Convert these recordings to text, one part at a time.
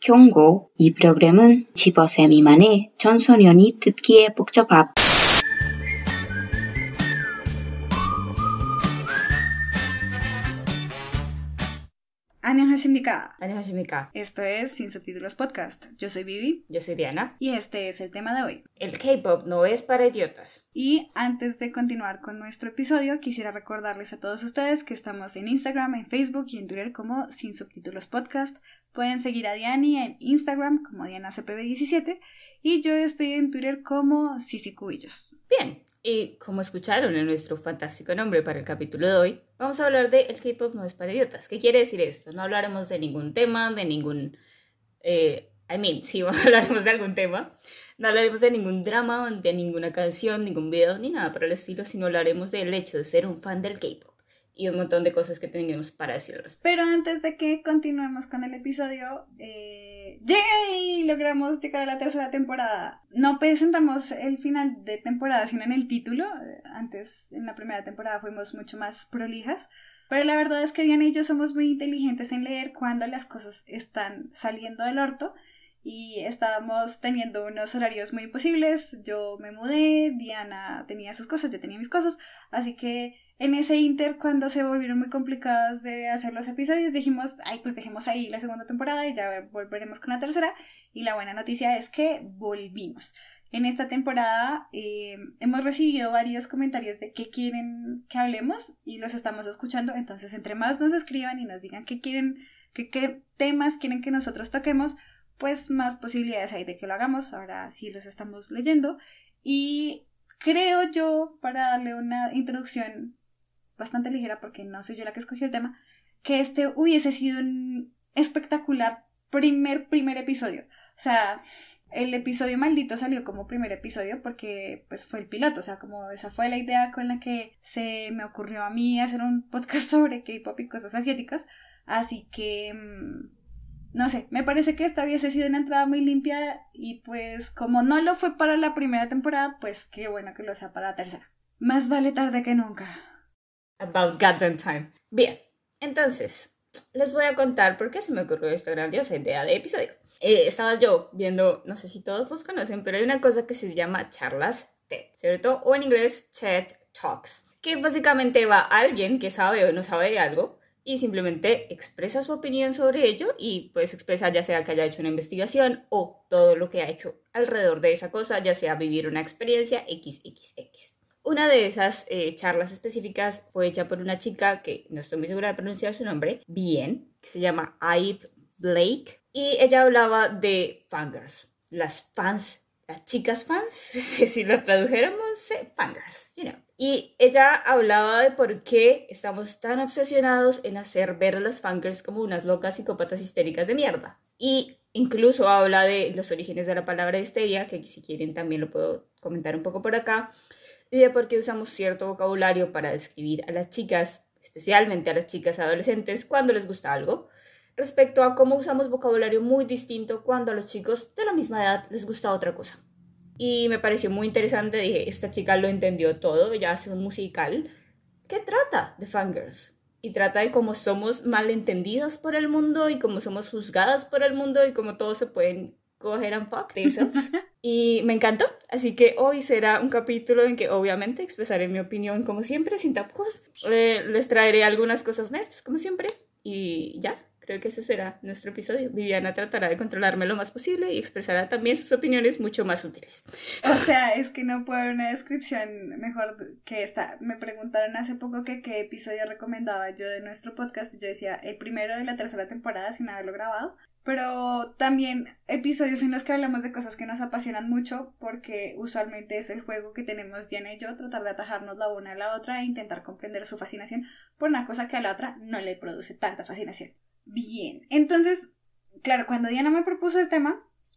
경고. 이 프로그램은 15세 미만의 청소년이 듣기에 복잡합니다. 안녕하십니까. 안녕하십니까. Esto es Sin Subtítulos Podcast. Yo soy Vivi. Yo soy Diana. Y este es el tema de hoy. El K-pop no es para idiotas. Y antes de continuar con nuestro episodio, quisiera recordarles a todos ustedes que estamos en Instagram, en Facebook y en Twitter como Sin Subtítulos Podcast. Pueden seguir a Diani en Instagram como DianaCPB17 y yo estoy en Twitter como Sisi Cubillos. Bien. Y como escucharon en nuestro fantástico nombre para el capítulo de hoy, vamos a hablar de el K-pop no es para idiotas. ¿Qué quiere decir esto? No hablaremos de ningún tema, de ningún... sí, hablaremos de algún tema. No hablaremos de ningún drama, de ninguna canción, ningún video, ni nada por el estilo, sino hablaremos del hecho de ser un fan del K-pop. Y un montón de cosas que tenemos para decir al respecto. Pero antes de que continuemos con el episodio, ¡yay! Logramos llegar a la tercera temporada. No presentamos el final de temporada, sino en el título. Antes, en la primera temporada, fuimos mucho más prolijas. Pero la verdad es que Diana y yo somos muy inteligentes en leer cuando las cosas están saliendo del orto. Y estábamos teniendo unos horarios muy imposibles. Yo me mudé, Diana tenía sus cosas, yo tenía mis cosas. Así que en ese inter, cuando se volvieron muy complicados de hacer los episodios, dijimos, pues dejemos ahí la segunda temporada y ya volveremos con la tercera. Y la buena noticia es que volvimos. En esta temporada hemos recibido varios comentarios de qué quieren que hablemos y los estamos escuchando. Entonces, entre más nos escriban y nos digan qué temas quieren que nosotros toquemos, pues más posibilidades hay de que lo hagamos. Ahora sí los estamos leyendo. Y creo yo, para darle una introducción bastante ligera, porque no soy yo la que escogió el tema, que este hubiese sido un espectacular primer episodio. O sea, el episodio maldito salió como primer episodio porque pues fue el piloto. O sea, como esa fue la idea con la que se me ocurrió a mí hacer un podcast sobre K-pop y cosas asiáticas. Así que... no sé, me parece que esta hubiese sido una entrada muy limpia y pues como no lo fue para la primera temporada, pues qué bueno que lo sea para la tercera. Más vale tarde que nunca. About goddamn time. Bien, entonces, les voy a contar por qué se me ocurrió esta grandiosa idea de episodio. Estaba yo viendo, no sé si todos los conocen, pero hay una cosa que se llama charlas TED, ¿cierto? O en inglés, TED Talks, que básicamente va a alguien que sabe o no sabe de algo y simplemente expresa su opinión sobre ello y pues expresa ya sea que haya hecho una investigación o todo lo que ha hecho alrededor de esa cosa, ya sea vivir una experiencia XXX. Una de esas charlas específicas fue hecha por una chica que no estoy muy segura de pronunciar su nombre bien, que se llama Ivy Blake, y ella hablaba de fangirls, las fans, las chicas fans, si lo tradujéramos, fangirls, you know. Y ella hablaba de por qué estamos tan obsesionados en hacer ver a las fangirls como unas locas psicópatas histéricas de mierda. Y incluso habla de los orígenes de la palabra histeria, que si quieren también lo puedo comentar un poco por acá, y de por qué usamos cierto vocabulario para describir a las chicas, especialmente a las chicas adolescentes, cuando les gusta algo, respecto a cómo usamos vocabulario muy distinto cuando a los chicos de la misma edad les gusta otra cosa. Y me pareció muy interesante, dije, esta chica lo entendió todo, ella hace un musical que trata de fangirls y trata de cómo somos malentendidas por el mundo y cómo somos juzgadas por el mundo y cómo todos se pueden go ahead and fuck themselves. Y me encantó, así que hoy será un capítulo en que obviamente expresaré mi opinión como siempre, sin tapujos. Les traeré algunas cosas nerds como siempre y ya. Creo que eso será nuestro episodio. Viviana tratará de controlarme lo más posible y expresará también sus opiniones mucho más útiles. O sea, es que no puedo dar una descripción mejor que esta. Me preguntaron hace poco que qué episodio recomendaba yo de nuestro podcast. Yo decía el primero de la tercera temporada sin haberlo grabado. Pero también episodios en los que hablamos de cosas que nos apasionan mucho, porque usualmente es el juego que tenemos Diana y yo, tratar de atajarnos la una a la otra e intentar comprender su fascinación por una cosa que a la otra no le produce tanta fascinación. Bien, entonces, claro, cuando Diana me propuso el tema,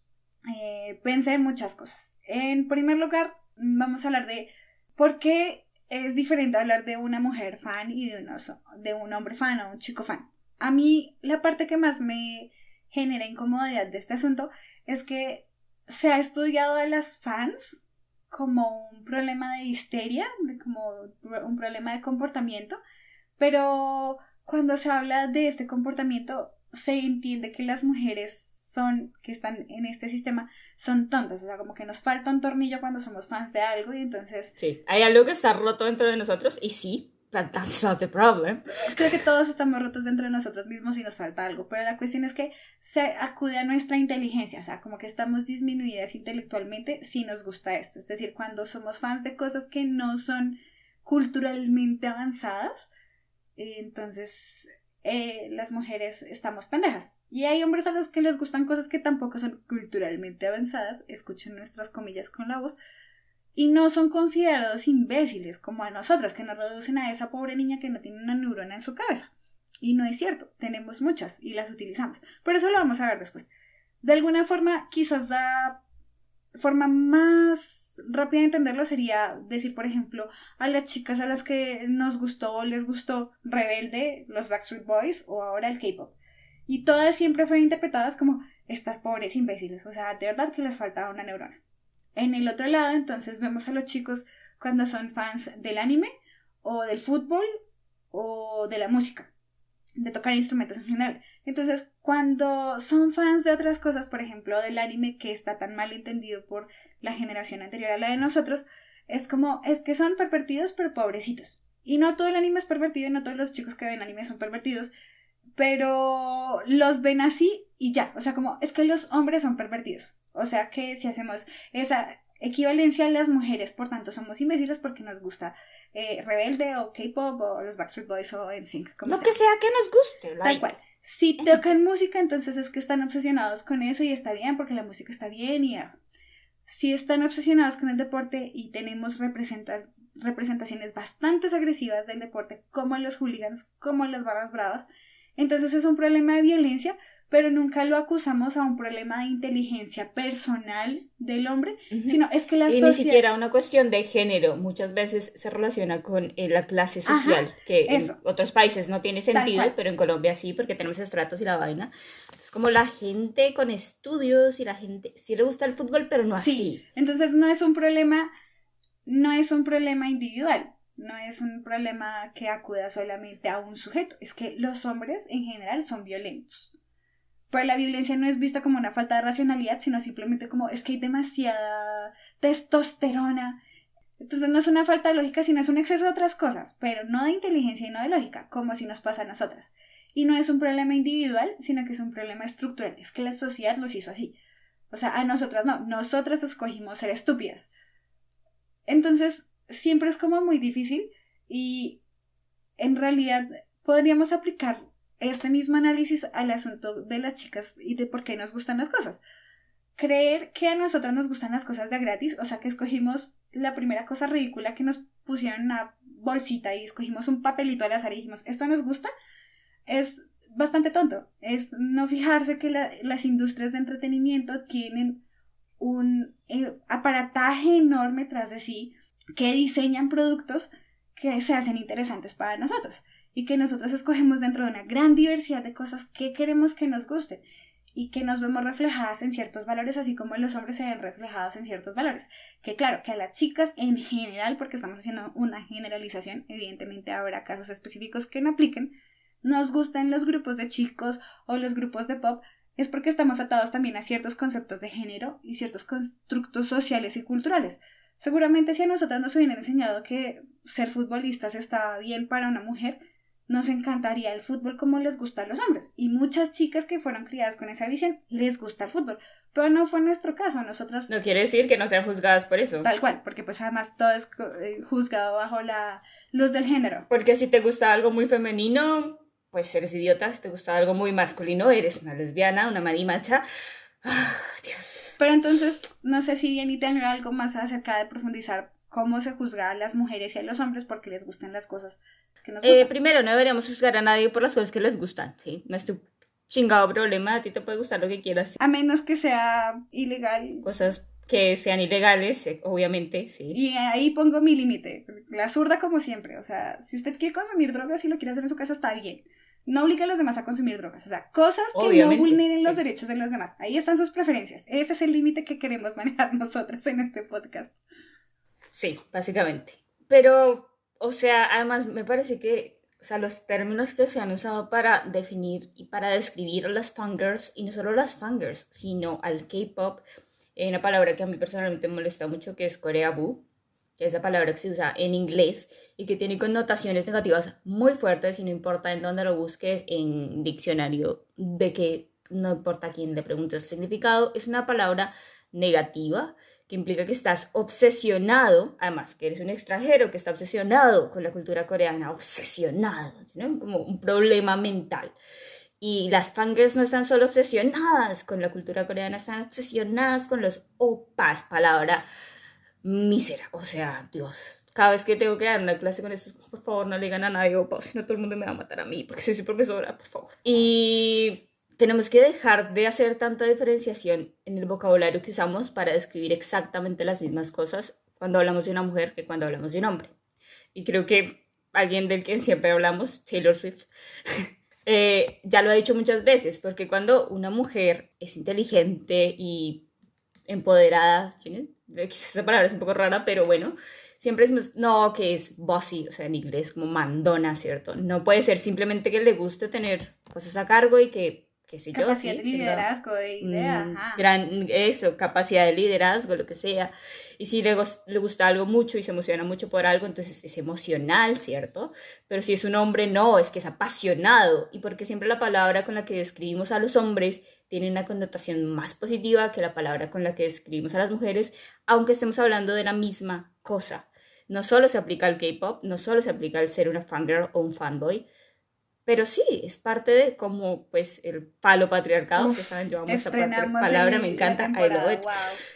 pensé en muchas cosas. En primer lugar, vamos a hablar de por qué es diferente hablar de una mujer fan y de un hombre fan o un chico fan. A mí, la parte que más me genera incomodidad de este asunto es que se ha estudiado a las fans como un problema de histeria, como un problema de comportamiento, pero cuando se habla de este comportamiento se entiende que las mujeres que están en este sistema son tontas, o sea, como que nos falta un tornillo cuando somos fans de algo y entonces... Sí, hay algo que está roto dentro de nosotros y sí, but that's not the problem. Creo que todos estamos rotos dentro de nosotros mismos y nos falta algo, pero la cuestión es que se acude a nuestra inteligencia, o sea, como que estamos disminuidas intelectualmente si nos gusta esto, es decir, cuando somos fans de cosas que no son culturalmente avanzadas, entonces las mujeres estamos pendejas. Y hay hombres a los que les gustan cosas que tampoco son culturalmente avanzadas, escuchen nuestras comillas con la voz, y no son considerados imbéciles como a nosotras, que nos reducen a esa pobre niña que no tiene una neurona en su cabeza. Y no es cierto, tenemos muchas y las utilizamos. Pero eso lo vamos a ver después. De alguna forma, quizás la forma más rápida de entenderlo sería decir, por ejemplo, a las chicas a las que nos gustó o les gustó Rebelde, los Backstreet Boys o ahora el K-pop. Y todas siempre fueron interpretadas como estas pobres imbéciles, o sea, de verdad que les faltaba una neurona. En el otro lado, entonces, vemos a los chicos cuando son fans del anime o del fútbol o de la música, de tocar instrumentos en general. Entonces, cuando son fans de otras cosas, por ejemplo, del anime que está tan mal entendido por la generación anterior a la de nosotros, es como, es que son pervertidos pero pobrecitos. Y no todo el anime es pervertido y no todos los chicos que ven anime son pervertidos, pero los ven así y ya, o sea, como es que los hombres son pervertidos, o sea que si hacemos esa equivalencia a las mujeres, por tanto somos imbéciles porque nos gusta Rebelde o K-pop o los Backstreet Boys o NSYNC, como Lo que sea que nos guste, tal cual. Si tocan música, entonces es que están obsesionados con eso y está bien porque la música está bien y si están obsesionados con el deporte y tenemos representaciones bastante agresivas del deporte, como los hooligans, como las barras bravas, entonces es un problema de violencia, pero nunca lo acusamos a un problema de inteligencia personal del hombre, sino es que la sociedad... ni siquiera una cuestión de género, muchas veces se relaciona con la clase social, que en otros países no tiene sentido, pero en Colombia sí, porque tenemos estratos y la vaina. Es como la gente con estudios y la gente sí le gusta el fútbol, pero no así. Sí, entonces no es un problema individual. No es un problema que acuda solamente a un sujeto, es que los hombres en general son violentos. Pero la violencia no es vista como una falta de racionalidad, sino simplemente como es que hay demasiada testosterona. Entonces no es una falta de lógica, sino es un exceso de otras cosas, pero no de inteligencia y no de lógica, como si nos pasa a nosotras. Y no es un problema individual, sino que es un problema estructural, es que la sociedad los hizo así. O sea, a nosotras no, nosotras escogimos ser estúpidas. Entonces siempre es como muy difícil y en realidad podríamos aplicar este mismo análisis al asunto de las chicas y de por qué nos gustan las cosas. Creer que a nosotras nos gustan las cosas de gratis, o sea que escogimos la primera cosa ridícula que nos pusieron en una bolsita y escogimos un papelito al azar y dijimos esto nos gusta, es bastante tonto. Es no fijarse que las industrias de entretenimiento tienen un aparataje enorme tras de sí, que diseñan productos que se hacen interesantes para nosotros y que nosotros escogemos dentro de una gran diversidad de cosas que queremos que nos gusten y que nos vemos reflejadas en ciertos valores, así como los hombres se ven reflejados en ciertos valores. Que claro, que a las chicas en general, porque estamos haciendo una generalización, evidentemente habrá casos específicos que no apliquen, nos gustan los grupos de chicos o los grupos de pop, es porque estamos atados también a ciertos conceptos de género y ciertos constructos sociales y culturales. Seguramente si a nosotras nos hubieran enseñado que ser futbolistas estaba bien para una mujer, nos encantaría el fútbol como les gusta a los hombres. Y muchas chicas que fueron criadas con esa visión les gusta el fútbol. Pero no fue nuestro caso. Nosotras... No quiere decir que no sean juzgadas por eso. Tal cual, porque pues además todo es juzgado bajo la luz del género. Porque si te gusta algo muy femenino, pues eres idiota. Si te gusta algo muy masculino, eres una lesbiana, una marimacha. Dios. Pero entonces, no sé si Diany tendrá algo más acerca de profundizar cómo se juzga a las mujeres y a los hombres porque les gustan las cosas que nos gustan. Primero, no deberíamos juzgar a nadie por las cosas que les gustan, ¿sí? No es tu chingado problema, a ti te puede gustar lo que quieras. A menos que sea ilegal. Cosas que sean ilegales, obviamente, sí. Y ahí pongo mi límite, la zurda como siempre. O sea, si usted quiere consumir drogas y lo quiere hacer en su casa, está bien. No obliga a los demás a consumir drogas, o sea, cosas que obviamente, no vulneren los derechos de los demás. Ahí están sus preferencias. Ese es el límite que queremos manejar nosotras en este podcast. Sí, básicamente. Pero, o sea, además me parece que O sea, los términos que se han usado para definir y para describir a las fangirls, y no solo las fangirls, sino al K-pop, hay una palabra que a mí personalmente me molesta mucho, que es coreaboo, que es la palabra que se usa en inglés y que tiene connotaciones negativas muy fuertes y no importa en dónde lo busques, en diccionario, de que no importa a quién le preguntes el significado, es una palabra negativa que implica que estás obsesionado, además que eres un extranjero que está obsesionado con la cultura coreana, obsesionado, ¿no? Como un problema mental. Y las fangirls no están solo obsesionadas con la cultura coreana, están obsesionadas con los opas, palabra mísera, o sea, Dios. Cada vez que tengo que dar una clase con eso, por favor, no le digan a nadie opa, si no todo el mundo me va a matar a mí, porque soy su profesora, por favor. Y tenemos que dejar de hacer tanta diferenciación en el vocabulario que usamos para describir exactamente las mismas cosas cuando hablamos de una mujer que cuando hablamos de un hombre. Y creo que alguien del que siempre hablamos, Taylor Swift, ya lo ha dicho muchas veces, porque cuando una mujer es inteligente y empoderada, ¿sí? Quizás esa palabra es un poco rara, pero bueno, siempre decimos, no, que es bossy, o sea, en inglés como mandona, ¿cierto? No puede ser simplemente que le guste tener cosas a cargo y que, qué sé yo, capacidad sí, de liderazgo, de idea, capacidad de liderazgo, lo que sea. Y si le gusta algo mucho y se emociona mucho por algo, entonces es emocional, ¿cierto? Pero si es un hombre, no, es que es apasionado. Y porque siempre la palabra con la que describimos a los hombres tiene una connotación más positiva que la palabra con la que describimos a las mujeres, aunque estemos hablando de la misma cosa. No solo se aplica al K-pop, no solo se aplica al ser una fangirl o un fanboy, pero sí, es parte de como pues el falopatriarcado, ustedes saben, yo amo esta palabra, me encanta, I love it. Wow.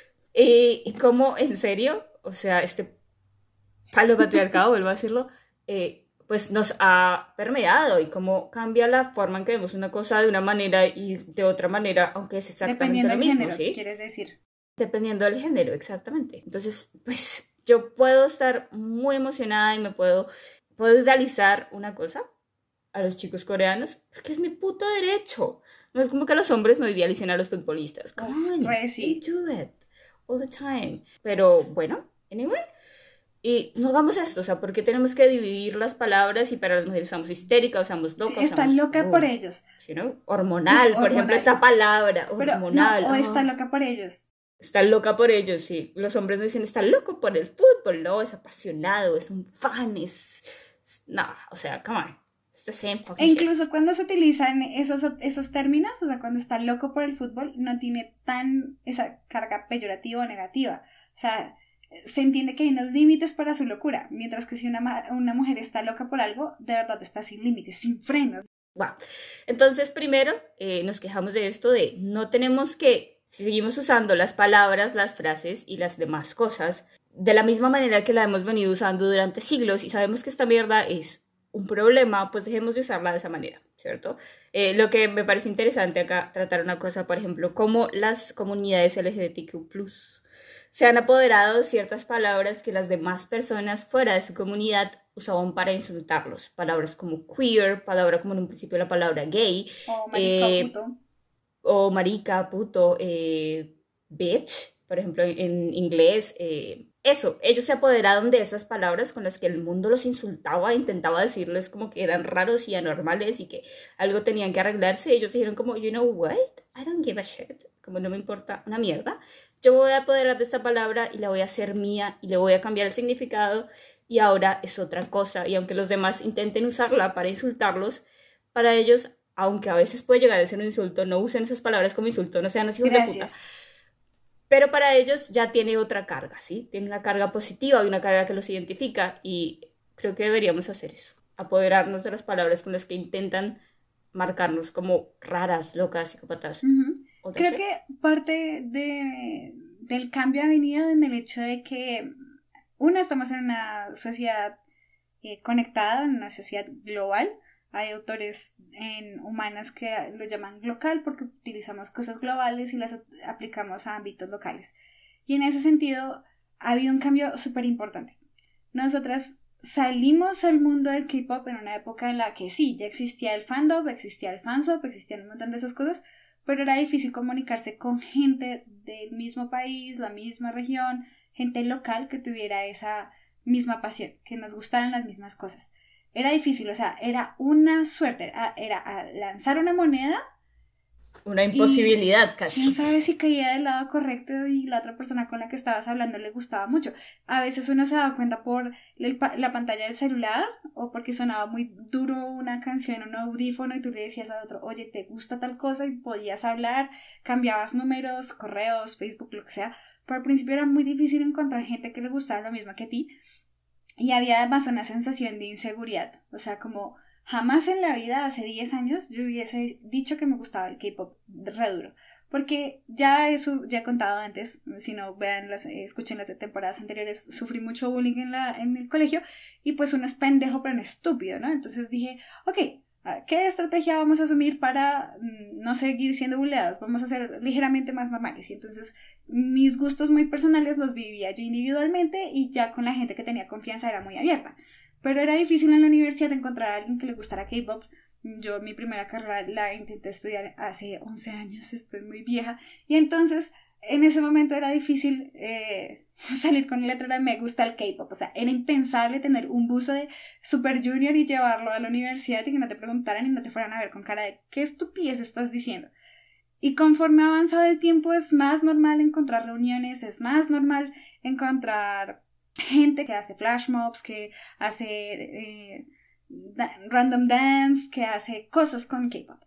Y como, en serio, o sea, este palopatriarcado, vuelvo a decirlo, pues nos ha permeado y cómo cambia la forma en que vemos una cosa de una manera y de otra manera, aunque es exactamente lo mismo, género, ¿sí? ¿Quieres decir? Dependiendo del género, exactamente. Entonces, pues yo puedo estar muy emocionada y me puedo idealizar una cosa a los chicos coreanos, porque es mi puto derecho. No es como que los hombres no idealicen a los futbolistas. Come on, sí. they do it all the time. Pero bueno, anyway. Y no hagamos esto, o sea, ¿por qué tenemos que dividir las palabras y para las mujeres usamos histérica, usamos loca? Sí, están loca por ellos. Hormonal, por ejemplo, esta palabra, hormonal. Pero, no, o está loca por ellos. Está loca por ellos, sí. Los hombres no dicen, está loco por el fútbol, no, es apasionado, es un fan, no, o sea, come on. E incluso cuando se utilizan esos términos, o sea, cuando está loco por el fútbol, no tiene tan esa carga peyorativa o negativa. O sea, se entiende que hay unos límites para su locura, mientras que si una mujer está loca por algo, de verdad está sin límites, sin frenos. Wow. Entonces, primero, nos quejamos de esto de no tenemos que, si seguimos usando las palabras, las frases y las demás cosas de la misma manera que la hemos venido usando durante siglos y sabemos que esta mierda es un problema, pues dejemos de usarla de esa manera, ¿cierto? Lo que me parece interesante acá, tratar una cosa, por ejemplo, cómo las comunidades LGBTQ+, se han apoderado de ciertas palabras que las demás personas fuera de su comunidad usaban para insultarlos. Palabras como queer, palabra como en un principio la palabra gay. O marica, puto. O marica, puto, bitch, por ejemplo, en inglés. Eso, ellos se apoderaron de esas palabras con las que el mundo los insultaba, intentaba decirles como que eran raros y anormales y que algo tenían que arreglarse. Ellos dijeron como, you know what, I don't give a shit, como no me importa una mierda. Yo voy a apoderar de esta palabra y la voy a hacer mía y le voy a cambiar el significado y ahora es otra cosa. Y aunque los demás intenten usarla para insultarlos, para ellos, aunque a veces puede llegar a ser un insulto, no usen esas palabras como insulto, no sean los hijos de puta. Pero para ellos ya tiene otra carga, ¿sí? Tiene una carga positiva y una carga que los identifica y creo que deberíamos hacer eso. Apoderarnos de las palabras con las que intentan marcarnos como raras, locas, psicópatas. Creo que parte del cambio ha venido en el hecho de que, estamos en una sociedad conectada, en una sociedad global. Hay autores en humanas que lo llaman local porque utilizamos cosas globales y las aplicamos a ámbitos locales. Y en ese sentido ha habido un cambio súper importante. Nosotras salimos al mundo del K-pop en una época en la que sí, ya existía el fandom, existía el fansub, existían un montón de esas cosas, pero era difícil comunicarse con gente del mismo país, la misma región, gente local que tuviera esa misma pasión, que nos gustaran las mismas cosas. era difícil, o sea, era una suerte, era lanzar una moneda. Una imposibilidad casi. ¿Quién sabe si caía del lado correcto y la otra persona con la que estabas hablando le gustaba mucho? A veces uno se daba cuenta por la pantalla del celular o porque sonaba muy duro una canción, un audífono y tú le decías al otro, oye, ¿te gusta tal cosa? Y podías hablar, cambiabas números, correos, Facebook, lo que sea. Pero al principio era muy difícil encontrar gente que le gustara lo mismo que a ti. Y había además una sensación de inseguridad, o sea, como jamás en la vida, hace 10 años, yo hubiese dicho que me gustaba el K-pop re duro, porque ya he contado antes, si no vean escuchen las temporadas anteriores, sufrí mucho bullying en el colegio, y pues uno es pendejo pero no estúpido, ¿no? Entonces dije, ok, ¿qué estrategia vamos a asumir para no seguir siendo bulleados? Vamos a ser ligeramente más normales. Y entonces mis gustos muy personales los vivía yo individualmente y ya con la gente que tenía confianza era muy abierta. Pero era difícil en la universidad encontrar a alguien que le gustara K-pop. Yo mi primera carrera la intenté estudiar hace 11 años, estoy muy vieja. Y entonces en ese momento era difícil salir con la letra de me gusta el K-pop. O sea, era impensable tener un buzo de Super Junior y llevarlo a la universidad y que no te preguntaran y no te fueran a ver con cara de ¿qué estupidez estás diciendo? Y conforme ha avanzado el tiempo es más normal encontrar reuniones, es más normal encontrar gente que hace flash mobs, que hace random dance, que hace cosas con K-pop.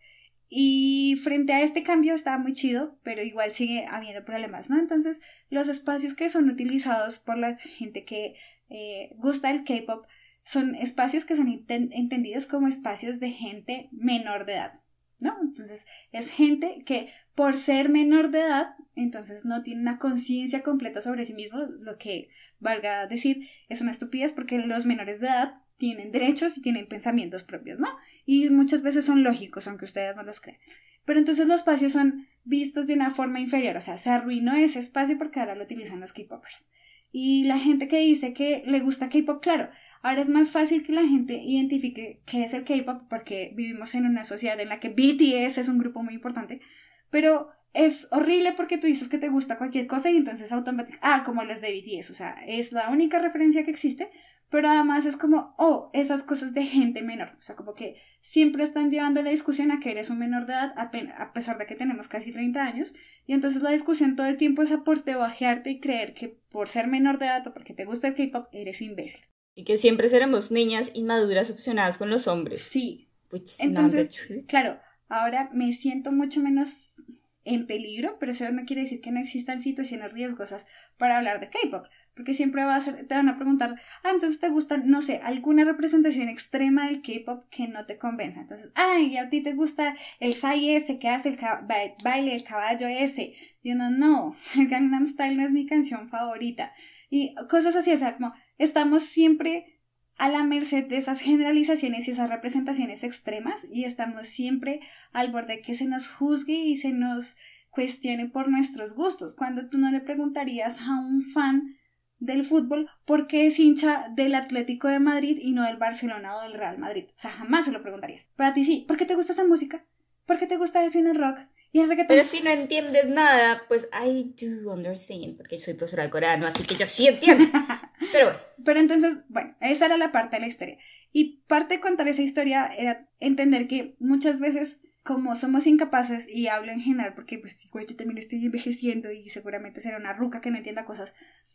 Y frente a este cambio estaba muy chido, pero igual sigue habiendo problemas, ¿no? Entonces, los espacios que son utilizados por la gente que gusta el K-pop son espacios que son entendidos como espacios de gente menor de edad, ¿no? Entonces, es gente que por ser menor de edad, entonces no tiene una conciencia completa sobre sí mismo, lo que valga decir es una estupidez porque los menores de edad tienen derechos y tienen pensamientos propios, ¿no? Y muchas veces son lógicos, aunque ustedes no los crean. Pero entonces los espacios son vistos de una forma inferior, o sea, se arruinó ese espacio porque ahora lo utilizan los K-popers. Y la gente que dice que le gusta K-pop, claro, ahora es más fácil que la gente identifique qué es el K-pop porque vivimos en una sociedad en la que BTS es un grupo muy importante, pero es horrible porque tú dices que te gusta cualquier cosa y entonces automáticamente, como los de BTS, o sea, es la única referencia que existe, pero además es como, esas cosas de gente menor, o sea, como que siempre están llevando la discusión a que eres un menor de edad, a pesar de que tenemos casi 30 años, y entonces la discusión todo el tiempo es a por debajearte y creer que por ser menor de edad o porque te gusta el K-pop eres imbécil. Y que siempre seremos niñas inmaduras obsesionadas con los hombres. Sí. Entonces, claro, ahora me siento mucho menos en peligro, pero eso no quiere decir que no existan situaciones riesgosas para hablar de K-pop, porque siempre te van a preguntar, entonces te gusta, no sé, alguna representación extrema del K-pop que no te convenza, entonces, y a ti te gusta el Psy ese que hace el baile, el caballo ese, yo no, el Gangnam Style no es mi canción favorita, y cosas así, o sea, como estamos siempre a la merced de esas generalizaciones y esas representaciones extremas y estamos siempre al borde de que se nos juzgue y se nos cuestione por nuestros gustos, cuando tú no le preguntarías a un fan del fútbol por qué es hincha del Atlético de Madrid y no del Barcelona o del Real Madrid, o sea, jamás se lo preguntarías. Para ti sí, ¿por qué te gusta esa música? ¿Por qué te gusta eso en el rock? Y el reggaetón. Pero si no entiendes nada, pues I do understand, porque soy profesora de coreano, así que yo sí entiendo. Pero bueno. Pero entonces, bueno, esa era la parte de la historia. Y parte de contar esa historia era entender que muchas veces, como somos incapaces, y hablo en general porque pues yo también estoy envejeciendo y seguramente será una ruca que no entienda cosas,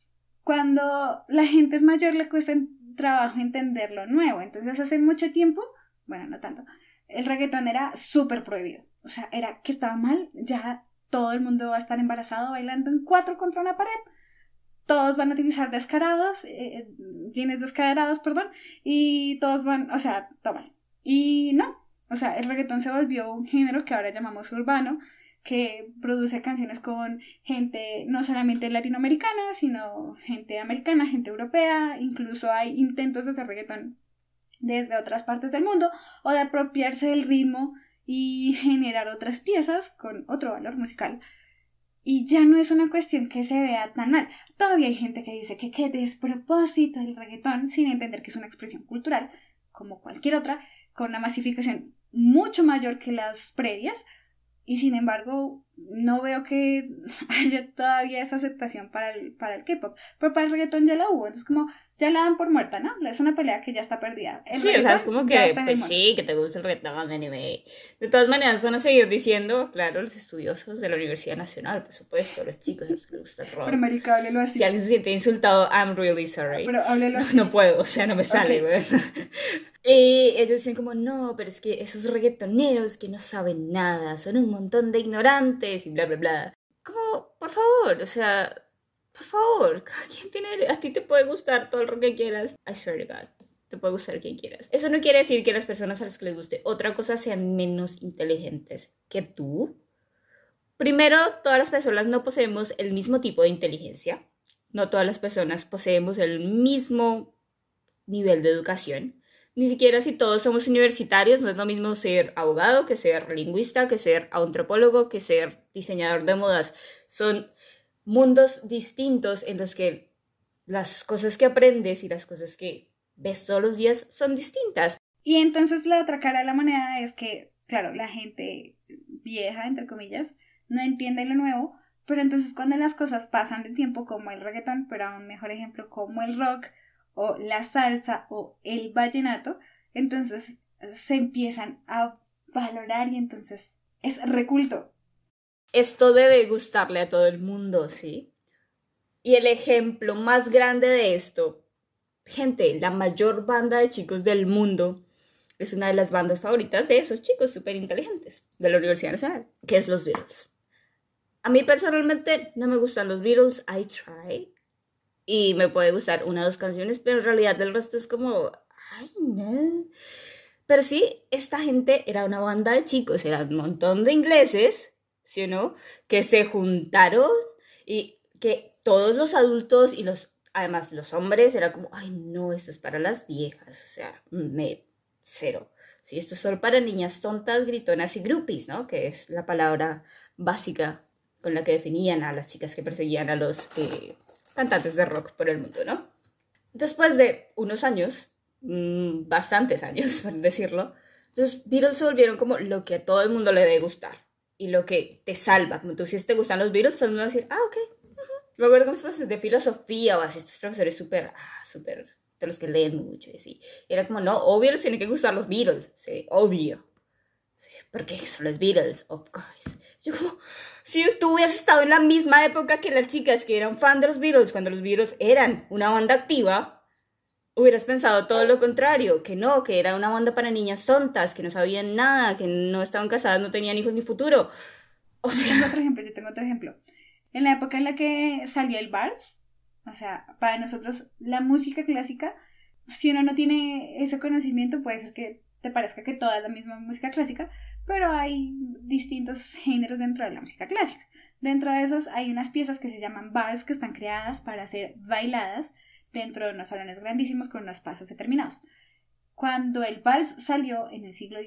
cuando la gente es mayor le cuesta trabajo entender lo nuevo. Entonces hace mucho tiempo, bueno, no tanto, el reggaetón era súper prohibido. O sea, era que estaba mal, ya todo el mundo va a estar embarazado bailando en 4 contra una pared. Todos van a utilizar jeans descaderados, y todos van, o sea, toman. Y no, o sea, el reggaetón se volvió un género que ahora llamamos urbano, que produce canciones con gente no solamente latinoamericana, sino gente americana, gente europea, incluso hay intentos de hacer reggaetón desde otras partes del mundo, o de apropiarse del ritmo y generar otras piezas con otro valor musical. Y ya no es una cuestión que se vea tan mal. Todavía hay gente que dice que qué despropósito el reggaetón, sin entender que es una expresión cultural, como cualquier otra, con una masificación mucho mayor que las previas, y sin embargo no veo que haya todavía esa aceptación para el K-pop, pero para el reggaetón ya la hubo. Entonces como ya la dan por muerta, ¿no? Es una pelea que ya está perdida. El Sí, o sea, es como reggaetón ya que, está en el pues mundo. sí, que te gusta el reggaetón, anime. De todas maneras, van a seguir diciendo, claro, los estudiosos de la Universidad Nacional, por supuesto, los chicos a los que les gusta el Pero rock. marica, háblelo Si así. alguien se siente insultado, I'm really sorry. Pero háblelo No, así. no puedo, o sea, no me sale, Ok. güey. Y ellos dicen como, no, pero es que esos reggaetoneros que no saben nada, son un montón de ignorantes y bla, bla, bla. Como, por favor, o sea, por favor, cada quien tiene, a ti te puede gustar todo el rock que quieras. I swear to God, te puede gustar quien quieras. Eso no quiere decir que las personas a las que les guste otra cosa sean menos inteligentes que tú. Primero, todas las personas no poseemos el mismo tipo de inteligencia. No todas las personas poseemos el mismo nivel de educación. Ni siquiera si todos somos universitarios, no es lo mismo ser abogado que ser lingüista, que ser antropólogo, que ser diseñador de modas. Son mundos distintos en los que las cosas que aprendes y las cosas que ves todos los días son distintas. Y entonces la otra cara de la moneda es que, claro, la gente vieja, entre comillas, no entiende lo nuevo, pero entonces cuando las cosas pasan de tiempo, como el reggaetón, pero a un mejor ejemplo como el rock, o la salsa, o el vallenato, entonces se empiezan a valorar y entonces es reculto. Esto debe gustarle a todo el mundo, ¿sí? Y el ejemplo más grande de esto, gente, la mayor banda de chicos del mundo es una de las bandas favoritas de esos chicos súper inteligentes de la Universidad Nacional, que es los Beatles. A mí personalmente no me gustan los Beatles, I try, y me puede gustar una o dos canciones, pero en realidad el resto es como, ay, no. Pero sí, esta gente era una banda de chicos, era un montón de ingleses, ¿sí o no? Que se juntaron y que todos los adultos y además los hombres, era como, ay, no, esto es para las viejas, o sea, cero. Sí, esto es solo para niñas tontas, gritonas y groupies, ¿no? Que es la palabra básica con la que definían a las chicas que perseguían a los cantantes de rock por el mundo, ¿no? Después de unos años, bastantes años, por decirlo, los Beatles se volvieron como lo que a todo el mundo le debe gustar y lo que te salva. Como tú, si te gustan los Beatles, todo el mundo va a decir, ah, ok. Me acuerdo con mis profesores de filosofía o así, estos profesores súper, de los que leen mucho y así. Y era como, no, obvio les tienen que gustar los Beatles, sí, obvio. Sí, porque son los Beatles, of course. Yo como, si tú hubieras estado en la misma época que las chicas que eran fan de los Beatles, cuando los Beatles eran una banda activa, hubieras pensado todo lo contrario, que no, que era una banda para niñas tontas, que no sabían nada, que no estaban casadas, no tenían hijos ni futuro. O sea, Yo tengo otro ejemplo. En la época en la que salió el vals, o sea, para nosotros la música clásica, si uno no tiene ese conocimiento, puede ser que te parezca que toda es la misma música clásica, pero hay distintos géneros dentro de la música clásica. Dentro de esos hay unas piezas que se llaman vals que están creadas para ser bailadas dentro de unos salones grandísimos con unos pasos determinados. Cuando el vals salió en el siglo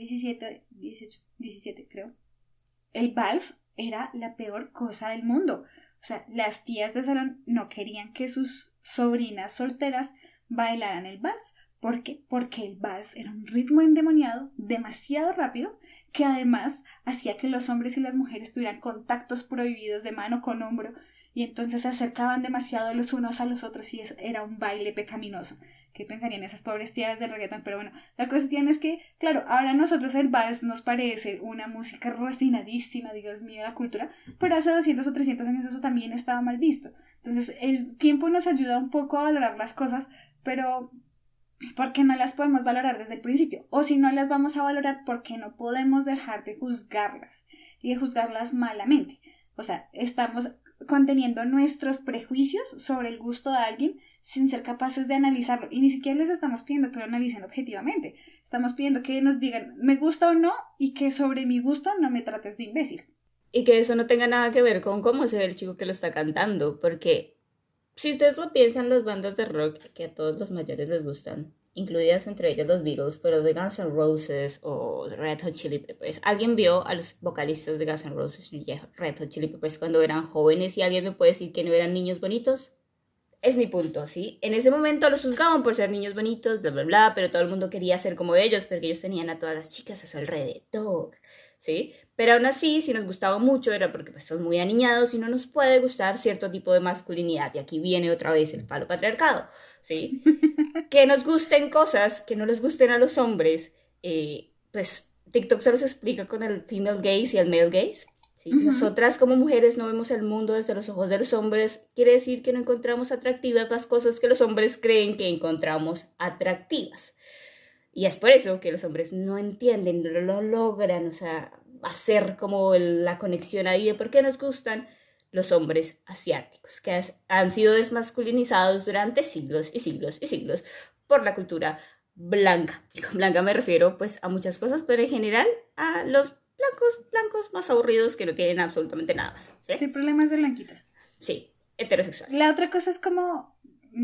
XVII, creo, el vals era la peor cosa del mundo. O sea, las tías de salón no querían que sus sobrinas solteras bailaran el vals. ¿Por qué? Porque el vals era un ritmo endemoniado, demasiado rápido, que además hacía que los hombres y las mujeres tuvieran contactos prohibidos de mano con hombro y entonces se acercaban demasiado los unos a los otros y era un baile pecaminoso. ¿Qué pensarían esas pobres tías del reggaetón? Pero bueno, la cuestión es que, claro, ahora a nosotros el vals nos parece una música refinadísima, Dios mío, la cultura, pero hace 200 o 300 años eso también estaba mal visto. Entonces, el tiempo nos ayuda un poco a valorar las cosas, pero ¿por qué no las podemos valorar desde el principio? O si no las vamos a valorar, ¿por qué no podemos dejar de juzgarlas? Y de juzgarlas malamente. O sea, estamos conteniendo nuestros prejuicios sobre el gusto de alguien sin ser capaces de analizarlo. Y ni siquiera les estamos pidiendo que lo analicen objetivamente. Estamos pidiendo que nos digan me gusta o no y que sobre mi gusto no me trates de imbécil. y que eso no tenga nada que ver con cómo se ve el chico que lo está cantando, porque si ustedes lo piensan, las bandas de rock que a todos los mayores les gustan, incluidas entre ellas los Beatles, pero de Guns N' Roses o Red Hot Chili Peppers. ¿Alguien vio a los vocalistas de Guns N' Roses y Red Hot Chili Peppers cuando eran jóvenes y alguien me puede decir que no eran niños bonitos? Es mi punto, ¿sí? En ese momento los juzgaban por ser niños bonitos, bla, bla, bla, pero todo el mundo quería ser como ellos porque ellos tenían a todas las chicas a su alrededor, ¿sí? Pero aún así, si nos gustaba mucho era porque pues, son muy aniñados y no nos puede gustar cierto tipo de masculinidad. Y aquí viene otra vez el palo patriarcado. ¿sí? Que nos gusten cosas que no les gusten a los hombres, pues TikTok se los explica con el female gaze y el male gaze. ¿Sí? Nosotras como mujeres no vemos el mundo desde los ojos de los hombres, quiere decir que no encontramos atractivas las cosas que los hombres creen que encontramos atractivas. Y es por eso que los hombres no entienden, no lo logran, o sea, hacer como la conexión ahí de por qué nos gustan los hombres asiáticos, que han sido desmasculinizados durante siglos y siglos y siglos por la cultura blanca. Y con blanca me refiero pues a muchas cosas, pero en general a los blancos más aburridos que no tienen absolutamente nada más. Sí, problemas de blanquitos. Sí, heterosexuales. La otra cosa es como,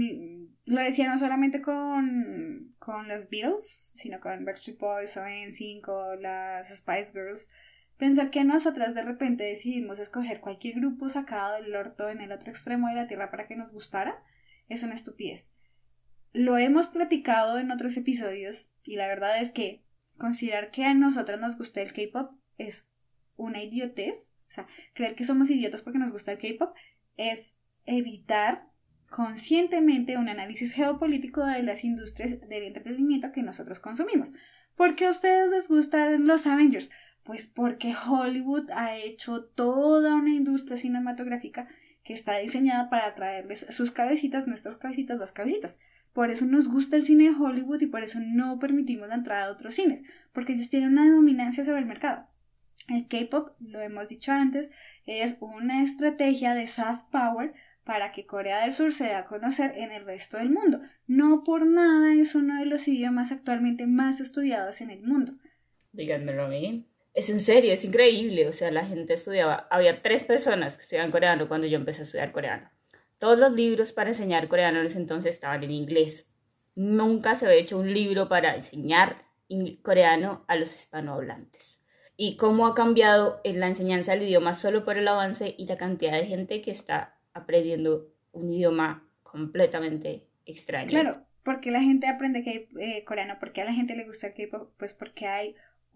lo decía no solamente con los Beatles, sino con Backstreet Boys o NSYNC o las Spice Girls. Pensar que nosotras de repente decidimos escoger cualquier grupo sacado del orto en el otro extremo de la tierra para que nos gustara es una estupidez. Lo hemos platicado en otros episodios y la verdad es que considerar que a nosotras nos gusta el K-pop es una idiotez. O sea, creer que somos idiotas porque nos gusta el K-pop es evitar conscientemente un análisis geopolítico de las industrias del entretenimiento que nosotros consumimos. ¿Por qué a ustedes les gustan los Avengers? Pues porque Hollywood ha hecho toda una industria cinematográfica que está diseñada para traerles sus cabecitas, nuestras cabecitas, las cabecitas. Por eso nos gusta el cine de Hollywood y por eso no permitimos la entrada de otros cines, porque ellos tienen una dominancia sobre el mercado. El K-pop, lo hemos dicho antes, es una estrategia de soft power para que Corea del Sur se dé a conocer en el resto del mundo. No por nada es uno de los idiomas actualmente más estudiados en el mundo. Díganmelo a mí. Es en serio, es increíble. O sea, la gente estudiaba. Había 3 personas que estudiaban coreano cuando yo empecé a estudiar coreano. Todos los libros para enseñar coreano en ese entonces estaban en inglés. Nunca se había hecho un libro para enseñar coreano a los hispanohablantes. Y cómo ha cambiado en la enseñanza del idioma solo por el avance y la cantidad de gente que está aprendiendo un idioma completamente extraño. Claro, porque la gente aprende coreano, porque a la gente le gusta el K-pop, pues porque hay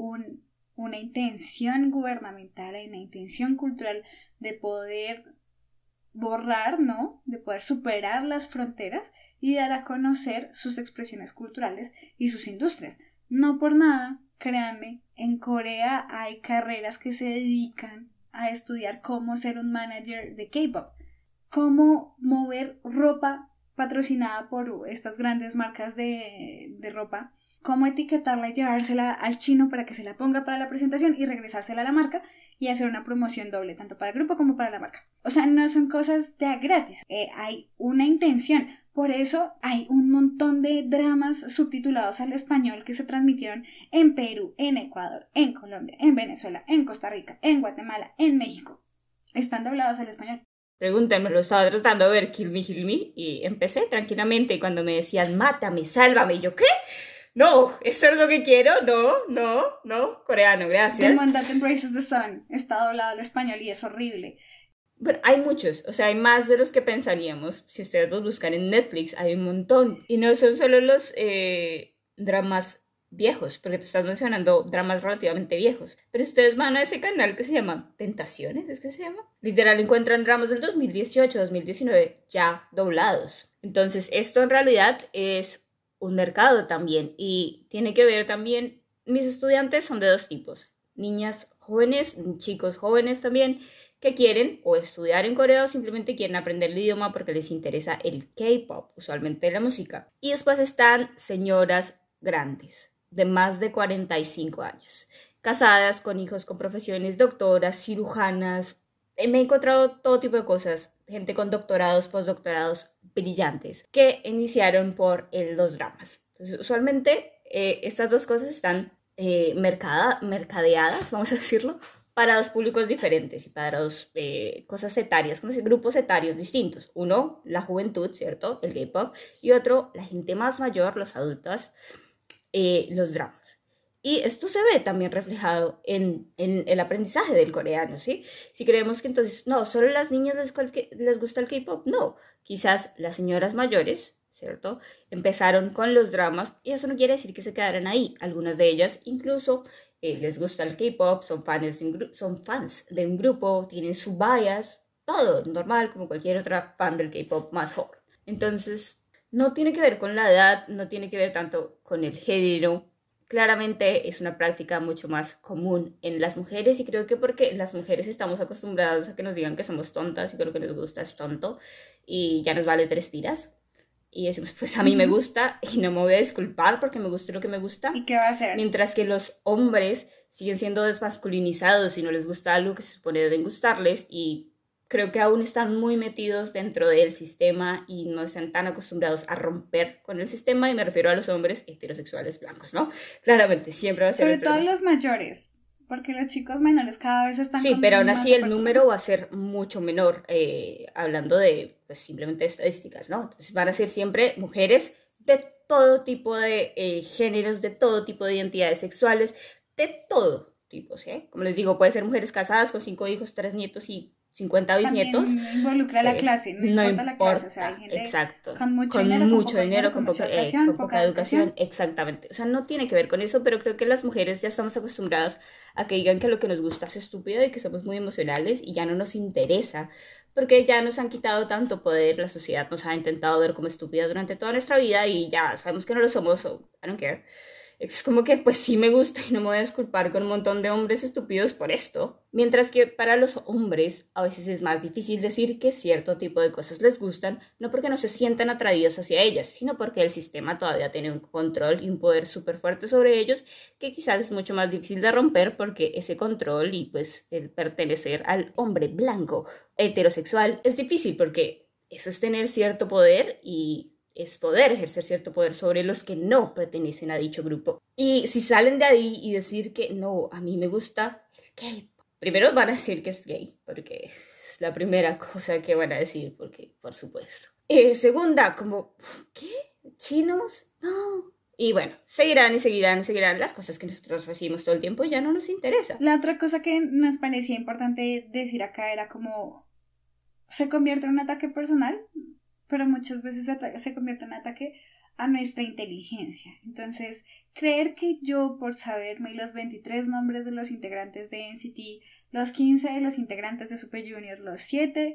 una intención gubernamental, hay una intención cultural de poder borrar, ¿no? De poder superar las fronteras y dar a conocer sus expresiones culturales y sus industrias. No por nada, créanme, en Corea hay carreras que se dedican a estudiar cómo ser un manager de K-pop, cómo mover ropa patrocinada por estas grandes marcas de ropa, cómo etiquetarla y llevársela al chino para que se la ponga para la presentación y regresársela a la marca y hacer una promoción doble, tanto para el grupo como para la marca. O sea, no son cosas de a gratis, hay una intención. Por eso hay un montón de dramas subtitulados al español que se transmitieron en Perú, en Ecuador, en Colombia, en Venezuela, en Costa Rica, en Guatemala, en México. Están doblados al español. Pregúntenme, lo estaba tratando de ver Kill Me y empecé tranquilamente cuando me decían mátame, sálvame, y yo ¿qué? No, ¿eso es lo que quiero? No, coreano, gracias. The Man That Embraces the Sun está doblado al español y es horrible. Pero hay muchos, o sea, hay más de los que pensaríamos. Si ustedes los buscan en Netflix, hay un montón. Y no son solo los dramas viejos, porque tú estás mencionando dramas relativamente viejos. Pero ustedes van a ese canal que se llama Tentaciones, ¿es que se llama? Literal, encuentran dramas del 2018, 2019 ya doblados. Entonces, esto en realidad es un mercado también. Y tiene que ver también, mis estudiantes son de 2 tipos. Niñas jóvenes, chicos jóvenes también, que quieren o estudiar en Corea o simplemente quieren aprender el idioma porque les interesa el K-pop, usualmente la música. Y después están señoras grandes, de más de 45 años, casadas, con hijos, con profesiones, doctoras, cirujanas. Me he encontrado todo tipo de cosas, gente con doctorados, postdoctorados brillantes, que iniciaron por los dramas. Entonces, usualmente estas 2 cosas están mercadeadas, vamos a decirlo, para 2 públicos diferentes y para 2 cosas etarias, como si grupos etarios distintos. Uno, la juventud, ¿cierto? El K-pop. Y otro, la gente más mayor, los adultos, los dramas. Y esto se ve también reflejado en el aprendizaje del coreano, ¿sí? Si creemos que entonces, no, solo a las niñas les gusta el K-pop, no. Quizás las señoras mayores, ¿cierto? Empezaron con los dramas y eso no quiere decir que se quedaran ahí. Algunas de ellas incluso les gusta el K-pop, son fans de un grupo, tienen su bias, todo normal como cualquier otra fan del K-pop más joven. Entonces, no tiene que ver con la edad, no tiene que ver tanto con el género. Claramente es una práctica mucho más común en las mujeres y creo que porque las mujeres estamos acostumbradas a que nos digan que somos tontas y que lo que nos gusta es tonto y ya nos vale 3 tiras. Y decimos, pues a mí me gusta y no me voy a disculpar porque me gusta lo que me gusta. ¿Y qué va a hacer? Mientras que los hombres siguen siendo desmasculinizados y no les gusta algo que se supone deben gustarles y creo que aún están muy metidos dentro del sistema y no están tan acostumbrados a romper con el sistema y me refiero a los hombres heterosexuales blancos, ¿no? Claramente, siempre va a ser Sobre todo los mayores, porque los chicos menores cada vez están sí, con pero aún más así el apertura. número va a ser mucho menor, hablando de pues, simplemente estadísticas, ¿no? Entonces van a ser siempre mujeres de todo tipo de géneros, de todo tipo de identidades sexuales, de todo tipo, ¿sí? Como les digo, puede ser mujeres casadas con 5 hijos, 3 nietos y 50 bisnietos. También involucra la Sí, clase, no importa la clase, o sea, hay gente exacto. con mucho Con dinero, mucho con dinero, con con mucha educación, con poca educación, exactamente. O sea, no tiene que ver con eso, pero creo que las mujeres ya estamos acostumbradas a que digan que lo que nos gusta es estúpido y que somos muy emocionales y ya no nos interesa, porque ya nos han quitado tanto poder, la sociedad nos ha intentado ver como estúpidas durante toda nuestra vida y ya sabemos que no lo somos, so I don't care. Es como que pues sí me gusta y no me voy a disculpar con un montón de hombres estúpidos por esto. Mientras que para los hombres a veces es más difícil decir que cierto tipo de cosas les gustan, no porque no se sientan atraídos hacia ellas, sino porque el sistema todavía tiene un control y un poder súper fuerte sobre ellos que quizás es mucho más difícil de romper porque ese control y pues el pertenecer al hombre blanco heterosexual es difícil porque eso es tener cierto poder y es poder ejercer cierto poder sobre los que no pertenecen a dicho grupo. Y si salen de ahí y decir que no, a mí me gusta el gay, primero van a decir que es gay, porque es la primera cosa que van a decir, porque por supuesto. Segunda, como, ¿qué? ¿Chinos? No. Y bueno, seguirán y seguirán y seguirán las cosas que nosotros recibimos todo el tiempo y ya no nos interesa. La otra cosa que nos parecía importante decir acá era como se convierte en un ataque personal, pero muchas veces se convierte en un ataque a nuestra inteligencia. Entonces, creer que yo, por saberme los 23 nombres de los integrantes de NCT, los 15 de los integrantes de Super Junior, los 7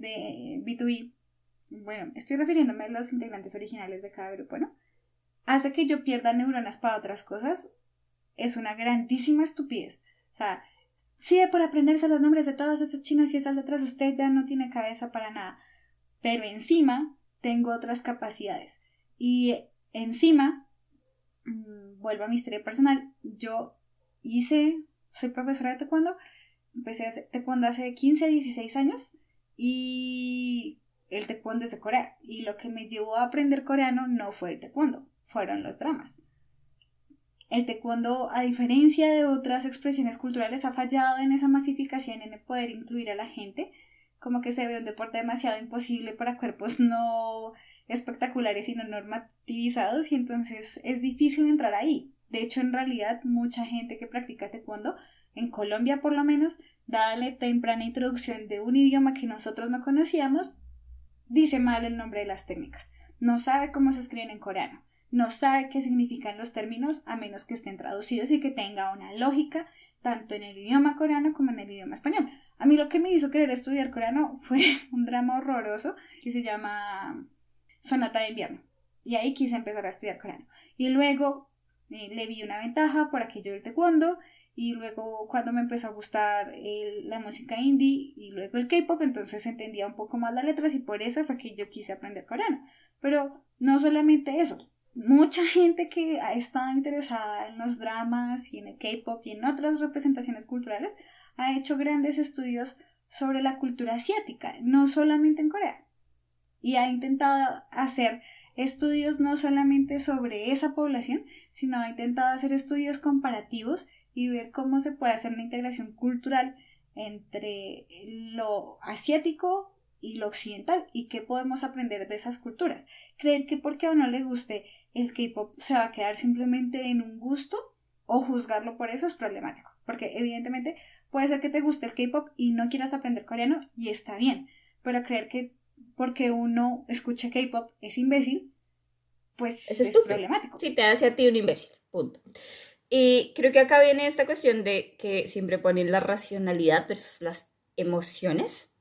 de B2B, bueno, estoy refiriéndome a los integrantes originales de cada grupo, ¿no? Hace que yo pierda neuronas para otras cosas, es una grandísima estupidez. O sea, sí, por aprenderse los nombres de todos esos chinos y esas letras, usted ya no tiene cabeza para nada. Pero encima tengo otras capacidades. Y encima, vuelvo a mi historia personal, yo soy profesora de taekwondo, empecé a hacer taekwondo hace 15, 16 años y el taekwondo es de Corea. Y lo que me llevó a aprender coreano no fue el taekwondo, fueron los dramas. El taekwondo, a diferencia de otras expresiones culturales, ha fallado en esa masificación, en el poder incluir a la gente, como que se ve un deporte demasiado imposible para cuerpos no espectaculares sino normativizados y entonces es difícil entrar ahí. De hecho, en realidad, mucha gente que practica taekwondo, en Colombia por lo menos, dada la temprana introducción de un idioma que nosotros no conocíamos, dice mal el nombre de las técnicas. No sabe cómo se escriben en coreano. No sabe qué significan los términos a menos que estén traducidos y que tenga una lógica tanto en el idioma coreano como en el idioma español. A mí lo que me hizo querer estudiar coreano fue un drama horroroso que se llama Sonata de Invierno. Y ahí quise empezar a estudiar coreano. Y luego le vi una ventaja por aquello del taekwondo. Y luego cuando me empezó a gustar la música indie y luego el K-pop, entonces entendía un poco más las letras y por eso fue que yo quise aprender coreano. Pero no solamente eso. Mucha gente que ha estado interesada en los dramas y en el K-pop y en otras representaciones culturales ha hecho grandes estudios sobre la cultura asiática, no solamente en Corea. Y ha intentado hacer estudios no solamente sobre esa población, sino ha intentado hacer estudios comparativos y ver cómo se puede hacer una integración cultural entre lo asiático y lo occidental y qué podemos aprender de esas culturas. Creer que porque a uno le guste el K-pop se va a quedar simplemente en un gusto o juzgarlo por eso es problemático, porque evidentemente puede ser que te guste el K-pop y no quieras aprender coreano y está bien, pero creer que porque uno escuche K-pop es imbécil, pues es problemático. Sí, te hace a ti un imbécil, punto. Y creo que acá viene esta cuestión de que siempre ponen la racionalidad versus las emociones,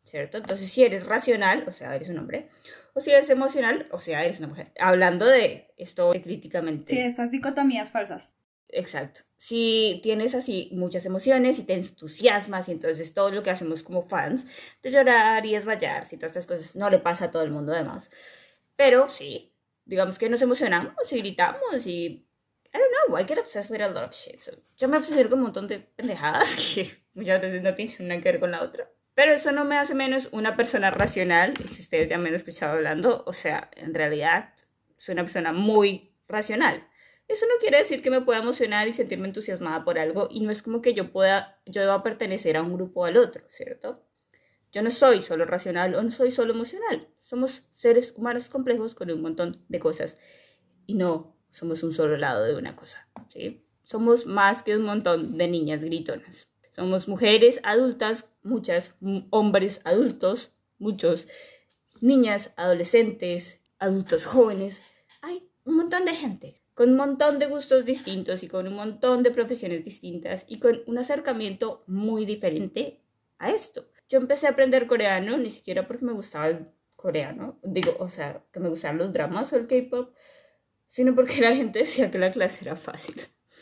¿cierto? Entonces, si eres racional, o sea, eres un hombre, o si eres emocional, o sea, eres una mujer. Hablando de esto críticamente. Sí, estas dicotomías falsas. Exacto. Si tienes así muchas emociones y te entusiasmas y entonces todo lo que hacemos como fans, de llorar y desmayarse y todas estas cosas, no le pasa a todo el mundo además. Pero sí, digamos que nos emocionamos y gritamos y... I don't know, I get obsessed with a lot of shit. So, yo me obsesiono con un montón de pendejadas que muchas veces no tienen nada que ver con la otra. Pero eso no me hace menos una persona racional. Y si ustedes ya me han escuchado hablando, o sea, en realidad soy una persona muy racional. Eso no quiere decir que me pueda emocionar y sentirme entusiasmada por algo. Y no es como que yo deba pertenecer a un grupo o al otro, ¿cierto? Yo no soy solo racional o no soy solo emocional. Somos seres humanos complejos con un montón de cosas. Y no somos un solo lado de una cosa, ¿sí? Somos más que un montón de niñas gritonas. Somos mujeres adultas, muchas, hombres adultos, muchos, niñas, adolescentes, adultos jóvenes. Hay un montón de gente con un montón de gustos distintos y con un montón de profesiones distintas y con un acercamiento muy diferente a esto. Yo empecé a aprender coreano ni siquiera porque me gustaba el coreano, o sea, que me gustaban los dramas o el K-pop, sino porque la gente decía que la clase era fácil.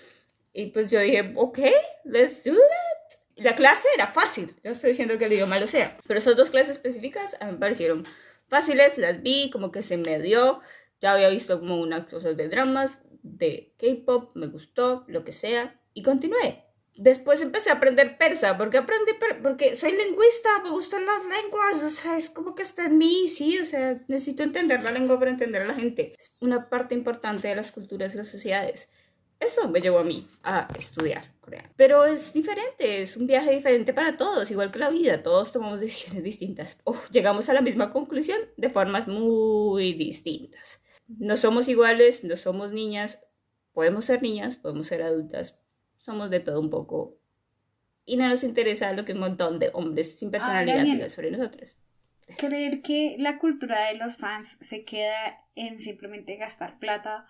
Y pues yo dije, ok, let's do that. La clase era fácil, no estoy diciendo que el idioma lo sea, pero esas dos clases específicas a mí me parecieron fáciles, las vi, como que se me dio, ya había visto como unas cosas de dramas, de K-pop, me gustó, lo que sea, y continué. Después empecé a aprender persa, porque soy lingüista, me gustan las lenguas, o sea, es como que está en mí, sí, o sea, necesito entender la lengua para entender a la gente. Es una parte importante de las culturas y las sociedades. Eso me llevó a mí a estudiar coreano. Pero es diferente, es un viaje diferente para todos, igual que la vida, todos tomamos decisiones distintas. Llegamos a la misma conclusión de formas muy distintas. No somos iguales, no somos niñas, podemos ser niñas, podemos ser adultas. Somos de todo un poco. Y no nos interesa lo que un montón de hombres sin personalidad digan sobre nosotros. Creer que la cultura de los fans se queda en simplemente gastar plata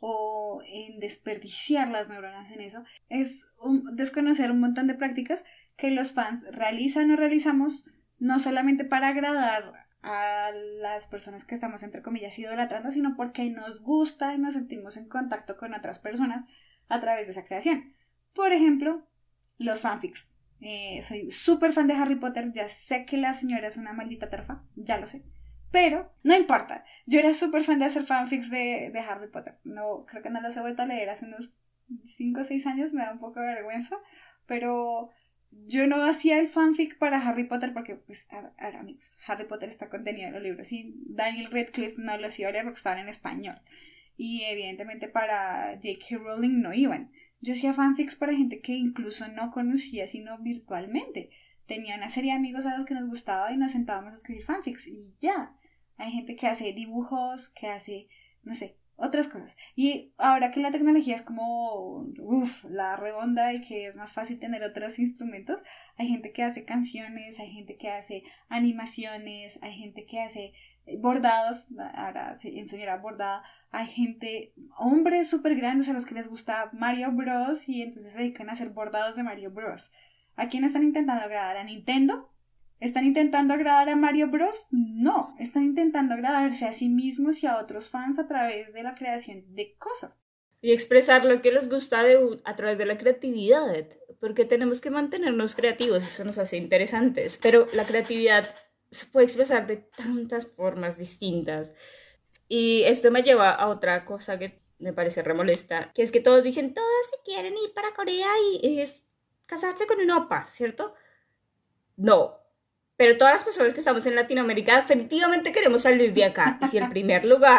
o en desperdiciar las neuronas en eso es desconocer un montón de prácticas que los fans realizan o realizamos no solamente para agradar a las personas que estamos entre comillas idolatrando, sino porque nos gusta y nos sentimos en contacto con otras personas a través de esa creación. Por ejemplo, los fanfics. Soy súper fan de Harry Potter. Ya sé que la señora es una maldita terfa, ya lo sé. Pero no importa. Yo era súper fan de hacer fanfics de Harry Potter. No, creo que no los he vuelto a leer hace unos 5 o 6 años. Me da un poco de vergüenza. Pero yo no hacía el fanfic para Harry Potter porque, pues, a ver, amigos, Harry Potter está contenido en los libros. Y Daniel Radcliffe no los iba a leer porque estaban en español. Y evidentemente para J.K. Rowling no iban. Yo hacía fanfics para gente que incluso no conocía, sino virtualmente. Tenía una serie de amigos a los que nos gustaba y nos sentábamos a escribir fanfics y ya. Hay gente que hace dibujos, que hace, no sé, otras cosas. Y ahora que la tecnología es como, la redonda y que es más fácil tener otros instrumentos, hay gente que hace canciones, hay gente que hace animaciones, hay gente que hace bordados, ahora enseñará bordada, hay gente, hombres súper grandes a los que les gusta Mario Bros y entonces se dedican a hacer bordados de Mario Bros. ¿A quién están intentando agradar? ¿A Nintendo? ¿Están intentando agradar a Mario Bros? No, están intentando agradarse a sí mismos y a otros fans a través de la creación de cosas. Y expresar lo que les gusta a través de la creatividad, porque tenemos que mantenernos creativos, eso nos hace interesantes, pero la creatividad se puede expresar de tantas formas distintas. Y esto me lleva a otra cosa que me parece remolesta, que es que todos dicen, todos se quieren ir para Corea y es casarse con un opa, ¿cierto? No, pero todas las personas que estamos en Latinoamérica definitivamente queremos salir de acá. Y si el primer lugar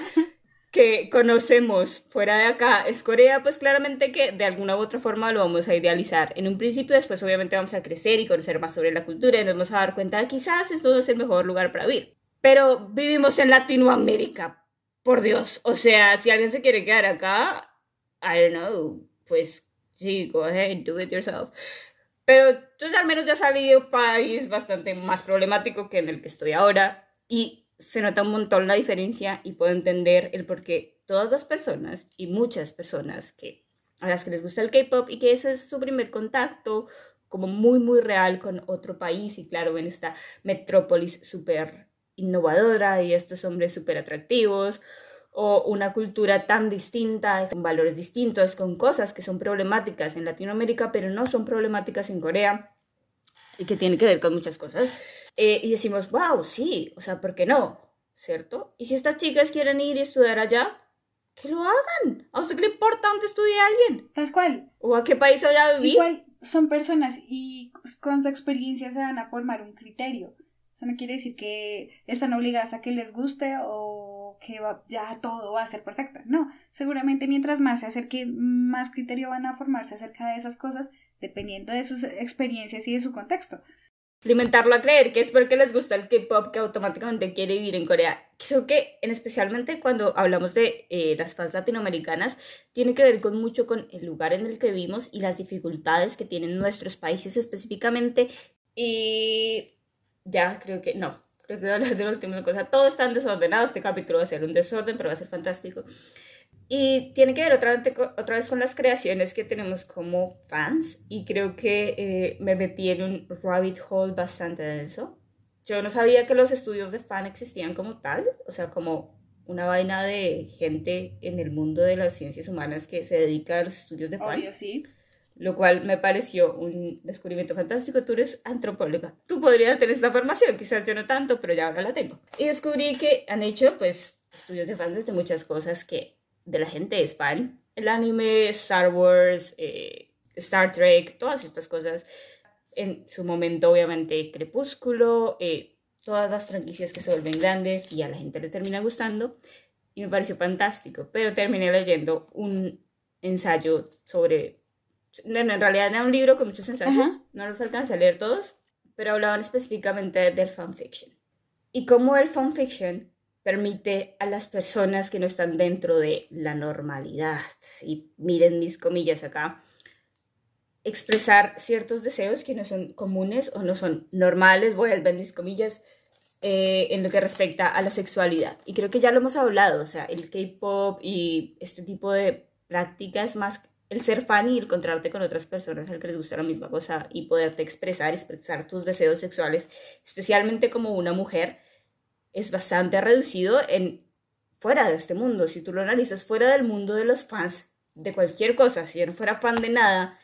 que conocemos fuera de acá es Corea, pues claramente que de alguna u otra forma lo vamos a idealizar. En un principio, después obviamente vamos a crecer y conocer más sobre la cultura y nos vamos a dar cuenta de que quizás esto no es el mejor lugar para vivir. Pero vivimos en Latinoamérica, por Dios. O sea, si alguien se quiere quedar acá, I don't know, pues sí, go ahead, do it yourself. Pero yo al menos ya salí de un país bastante más problemático que en el que estoy ahora y se nota un montón la diferencia y puedo entender el por qué todas las personas y muchas personas a las que les gusta el K-pop y que ese es su primer contacto como muy, muy real con otro país y claro, ven esta metrópolis súper innovadora y estos hombres súper atractivos, o una cultura tan distinta, con valores distintos, con cosas que son problemáticas en Latinoamérica, pero no son problemáticas en Corea y que tienen que ver con muchas cosas. Y decimos, wow, sí, o sea, ¿por qué no? ¿Cierto? Y si estas chicas quieren ir y estudiar allá, que lo hagan. ¿A usted qué le importa dónde estudie alguien? Tal cual. ¿O a qué país vaya a vivir? Igual son personas y con su experiencia se van a formar un criterio. Eso no quiere decir que están obligadas a que les guste o que ya todo va a ser perfecto. No, seguramente mientras más se acerque, más criterio van a formarse acerca de esas cosas, dependiendo de sus experiencias y de su contexto. Alimentarlo a creer que es porque les gusta el K-pop que automáticamente quiere vivir en Corea. Creo que especialmente cuando hablamos de las fans latinoamericanas, tiene que ver mucho con el lugar en el que vivimos y las dificultades que tienen nuestros países específicamente. Y ya creo que voy a hablar de la última cosa. Todo está desordenado, este capítulo va a ser un desorden, pero va a ser fantástico. Y tiene que ver otra vez con las creaciones que tenemos como fans. Y creo que me metí en un rabbit hole bastante denso. Yo no sabía que los estudios de fan existían como tal. O sea, como una vaina de gente en el mundo de las ciencias humanas que se dedica a los estudios de fan. Obvio, sí. Lo cual me pareció un descubrimiento fantástico. Tú eres antropóloga. Tú podrías tener esta formación. Quizás yo no tanto, pero ya ahora la tengo. Y descubrí que han hecho, pues, estudios de fans de muchas cosas que de la gente es fan. El anime, Star Wars, Star Trek, todas estas cosas. En su momento, obviamente, Crepúsculo, todas las franquicias que se vuelven grandes y a la gente le termina gustando. Y me pareció fantástico. Pero terminé leyendo un ensayo sobre... En realidad era un libro con muchos ensayos. No los alcancé a leer todos. Pero hablaban específicamente del fanfiction. Y cómo el fanfiction permite a las personas que no están dentro de la normalidad, y miren mis comillas acá, expresar ciertos deseos que no son comunes o no son normales, voy a ver mis comillas, en lo que respecta a la sexualidad. Y creo que ya lo hemos hablado, o sea, el K-pop y este tipo de prácticas, más el ser fan y encontrarte con otras personas al que les gusta la misma cosa y poderte expresar tus deseos sexuales, especialmente como una mujer, es bastante reducido fuera de este mundo. Si tú lo analizas fuera del mundo de los fans de cualquier cosa, si yo no fuera fan de nada,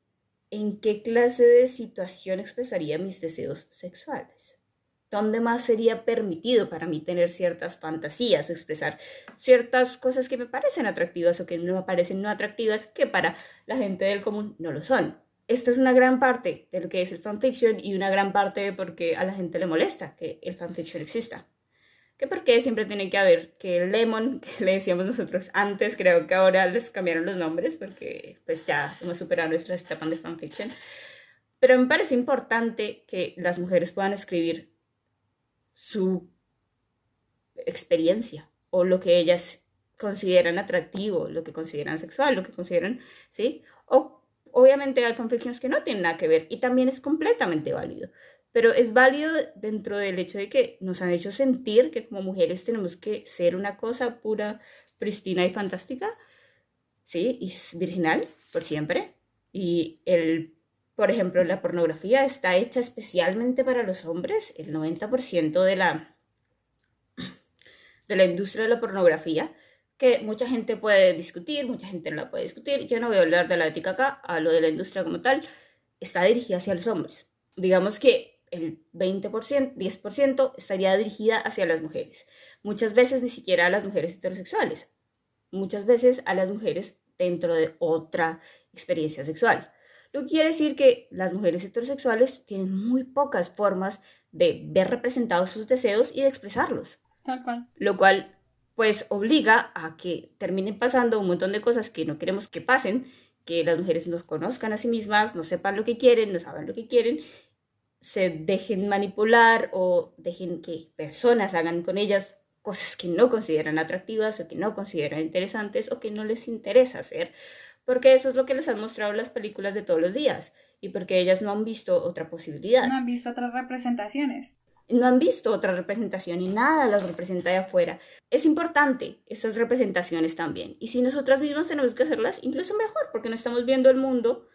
¿en qué clase de situación expresaría mis deseos sexuales? ¿Dónde más sería permitido para mí tener ciertas fantasías o expresar ciertas cosas que me parecen atractivas o que no me parecen no atractivas, que para la gente del común no lo son? Esta es una gran parte de lo que es el fanfiction y una gran parte de por qué a la gente le molesta que el fanfiction exista. Que por qué siempre tiene que haber que el lemon, que le decíamos nosotros antes, creo que ahora les cambiaron los nombres porque pues ya hemos superado nuestras etapas de fanfiction. Pero me parece importante que las mujeres puedan escribir su experiencia o lo que ellas consideran atractivo, lo que consideran sexual, lo que consideran, ¿sí? O obviamente hay fanfictions que no tienen nada que ver y también es completamente válido. Pero es válido dentro del hecho de que nos han hecho sentir que como mujeres tenemos que ser una cosa pura, pristina y fantástica, ¿sí? Y es virginal por siempre. Y por ejemplo, la pornografía está hecha especialmente para los hombres. El 90% de la industria de la pornografía, que mucha gente puede discutir, mucha gente no la puede discutir. Yo no voy a hablar de la ética acá, hablo de la industria como tal, está dirigida hacia los hombres. Digamos que el 20%, 10% estaría dirigida hacia las mujeres. Muchas veces ni siquiera a las mujeres heterosexuales. Muchas veces a las mujeres dentro de otra experiencia sexual. Lo que quiere decir que las mujeres heterosexuales tienen muy pocas formas de ver representados sus deseos y de expresarlos. Tal cual. Lo cual pues obliga a que terminen pasando un montón de cosas que no queremos que pasen, que las mujeres no conozcan a sí mismas, no sepan lo que quieren, no saben lo que quieren, se dejen manipular o dejen que personas hagan con ellas cosas que no consideran atractivas o que no consideran interesantes o que no les interesa hacer, porque eso es lo que les han mostrado las películas de todos los días y porque ellas no han visto otra posibilidad. No han visto otras representaciones. No han visto otra representación y nada las representa de afuera. Es importante estas representaciones también. Y si nosotras mismas tenemos que hacerlas, incluso mejor, porque no estamos viendo el mundo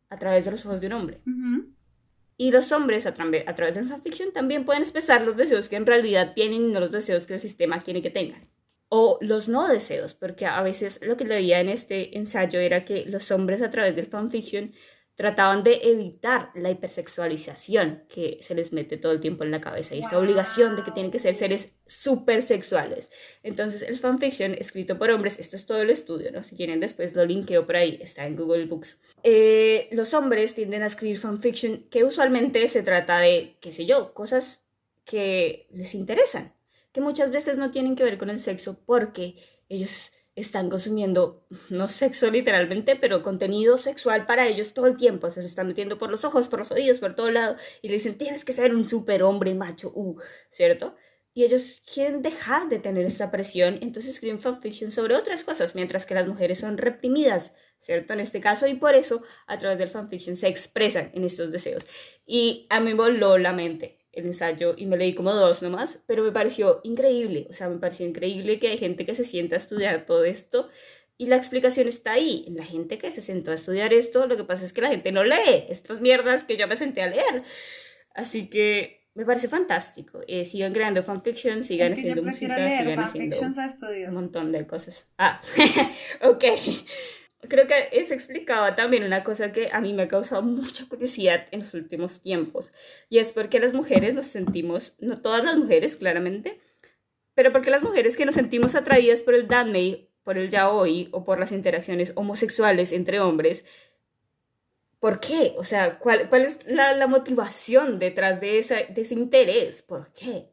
a través de los ojos de un hombre. Ujú. Y los hombres, a través del fanfiction, también pueden expresar los deseos que en realidad tienen y no los deseos que el sistema quiere que tengan. O los no deseos, porque a veces lo que leía en este ensayo era que los hombres a través del fanfiction trataban de evitar la hipersexualización que se les mete todo el tiempo en la cabeza y esta obligación de que tienen que ser seres súper sexuales. Entonces el fanfiction escrito por hombres, esto es todo el estudio, ¿no? Si quieren después lo linkeo por ahí, está en Google Books. Los hombres tienden a escribir fanfiction que usualmente se trata de, qué sé yo, cosas que les interesan, que muchas veces no tienen que ver con el sexo porque ellos están consumiendo, no sexo literalmente, pero contenido sexual para ellos todo el tiempo. Se lo están metiendo por los ojos, por los oídos, por todo lado. Y le dicen, tienes que ser un superhombre macho, ¿cierto? Y ellos quieren dejar de tener esa presión, entonces escriben fanfiction sobre otras cosas, mientras que las mujeres son reprimidas, ¿cierto? En este caso, y por eso, a través del fanfiction se expresan en estos deseos. Y a mí me voló la mente el ensayo y me leí como 2 nomás, pero me pareció increíble, o sea, me pareció increíble que hay gente que se sienta a estudiar todo esto y la explicación está ahí, en la gente que se sentó a estudiar esto, lo que pasa es que la gente no lee estas mierdas que yo me senté a leer, así que me parece fantástico, sigan creando fanfiction, sigan Es que yo haciendo prefiero música, leer sigan haciendo fanfictions a un estudios. montón de cosas. Ok. Creo que se explicaba también una cosa que a mí me ha causado mucha curiosidad en los últimos tiempos, y es porque las mujeres nos sentimos, no todas las mujeres claramente, pero porque las mujeres que nos sentimos atraídas por el danmei, por el yaoi o por las interacciones homosexuales entre hombres, ¿por qué? O sea, ¿cuál es la motivación detrás de ese interés? ¿Por qué?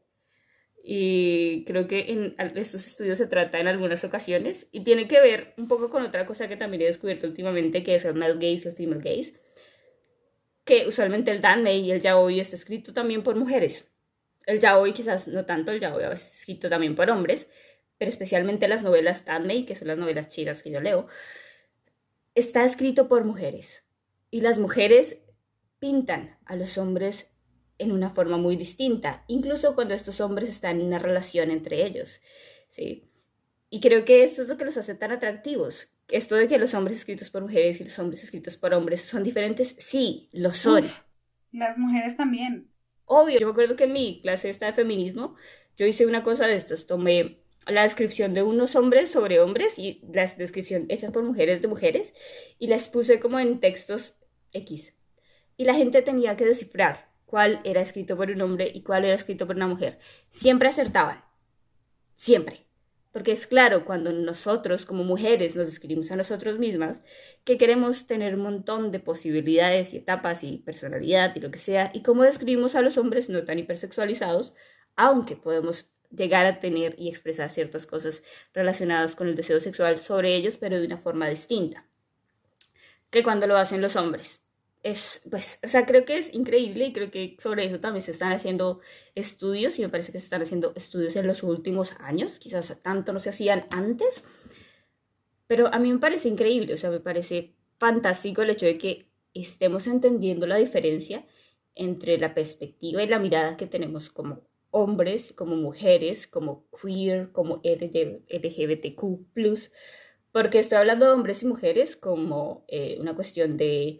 Y creo que en estos estudios se trata en algunas ocasiones y tiene que ver un poco con otra cosa que también he descubierto últimamente, que es el male gaze y el female gaze, que usualmente el danmei y el yaoi está escrito también por mujeres. El yaoi quizás no tanto, el yaoi a veces es escrito también por hombres, pero especialmente las novelas danmei, que son las novelas chinas que yo leo, está escrito por mujeres. Y las mujeres pintan a los hombres en una forma muy distinta, incluso cuando estos hombres están en una relación entre ellos, ¿sí? Y creo que esto es lo que los hace tan atractivos. Esto de que los hombres escritos por mujeres y los hombres escritos por hombres son diferentes, sí, lo son. Las mujeres también. Obvio, yo me acuerdo que en mi clase esta de feminismo, yo hice una cosa de estos, tomé la descripción de unos hombres sobre hombres y la descripción hecha por mujeres de mujeres y las puse como en textos X. Y la gente tenía que descifrar cuál era escrito por un hombre y cuál era escrito por una mujer. Siempre acertaban. Siempre. Porque es claro, cuando nosotros como mujeres nos describimos a nosotros mismas, que queremos tener un montón de posibilidades y etapas y personalidad y lo que sea, y cómo describimos a los hombres no tan hipersexualizados, aunque podemos llegar a tener y expresar ciertas cosas relacionadas con el deseo sexual sobre ellos, pero de una forma distinta que cuando lo hacen los hombres. Creo que es increíble y creo que sobre eso también se están haciendo estudios y me parece que se están haciendo estudios en los últimos años, quizás tanto no se hacían antes, pero a mí me parece increíble, o sea, me parece fantástico el hecho de que estemos entendiendo la diferencia entre la perspectiva y la mirada que tenemos como hombres, como mujeres, como queer, como LGBTQ+, porque estoy hablando de hombres y mujeres como una cuestión de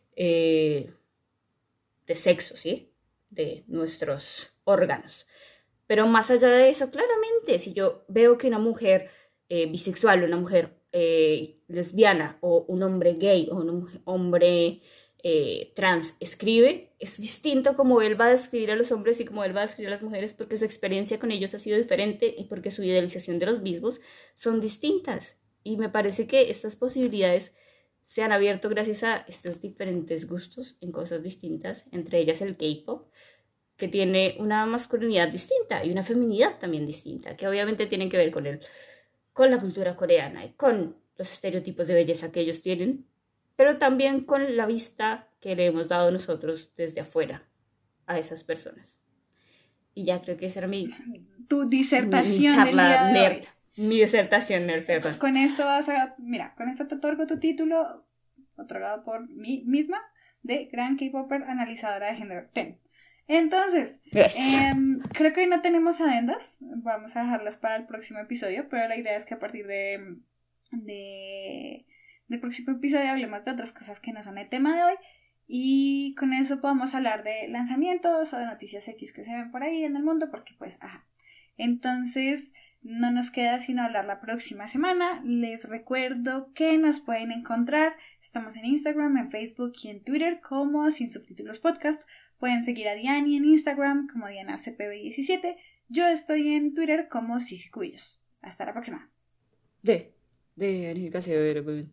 sexo, ¿sí? De nuestros órganos. Pero más allá de eso, claramente, si yo veo que una mujer bisexual, una mujer lesbiana, o un hombre gay, o un hombre trans escribe, es distinto como él va a describir a los hombres y como él va a describir a las mujeres, porque su experiencia con ellos ha sido diferente y porque su idealización de los mismos son distintas. Y me parece que estas posibilidades se han abierto gracias a estos diferentes gustos en cosas distintas, entre ellas el K-pop, que tiene una masculinidad distinta y una feminidad también distinta, que obviamente tienen que ver con la cultura coreana y con los estereotipos de belleza que ellos tienen, pero también con la vista que le hemos dado nosotros desde afuera a esas personas. Y ya creo que esa era tu disertación mi charla del día de nerd. hoy. Mi disertación nerd, perdón. Con esto con esto te otorgo tu título, otorgado por mí misma, de Gran K-Popper Analizadora de Género 10. Entonces, creo que hoy no tenemos adendas, vamos a dejarlas para el próximo episodio, pero la idea es que a partir de del próximo episodio hablemos de otras cosas que no son el tema de hoy. Y con eso podemos hablar de lanzamientos o de noticias X que se ven por ahí en el mundo, porque pues, ajá. Entonces, no nos queda sino hablar la próxima semana. Les recuerdo que nos pueden encontrar. Estamos en Instagram, en Facebook y en Twitter como Sin Subtítulos Podcast. Pueden seguir a Diani en Instagram como DianaCPB17. Yo estoy en Twitter como Sisi Cubillos. Hasta la próxima. 네, 안녕히 가세요, 여러분.